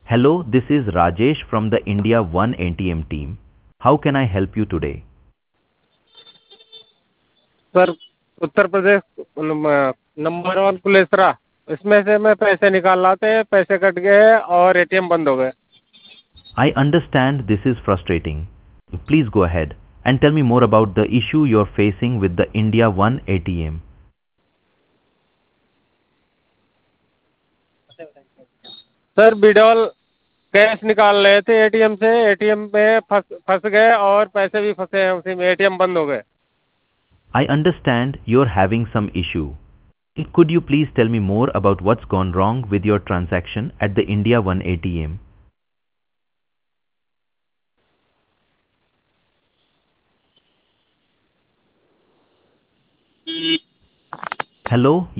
Hello, this is Rajesh from the India One ATM team. How can I help you today? Sir, Uttar Pradesh number one Kulesara, इसमें से मैं पैसे निकाल लाते, पैसे cut गए और एटीएम बंद हो गए। I understand this is frustrating. Please go ahead and tell me more about the issue you're facing with the India One ATM. Sir, withdrawal cash निकाल रहे थे एटीएम से, एटीएम में फंस गए और पैसे भी फंसे हैं उसी में, एटीएम बंद हो गए। I understand you're having some issue. Could you please tell me more about what's gone wrong with your transaction at the India One ATM? Hello,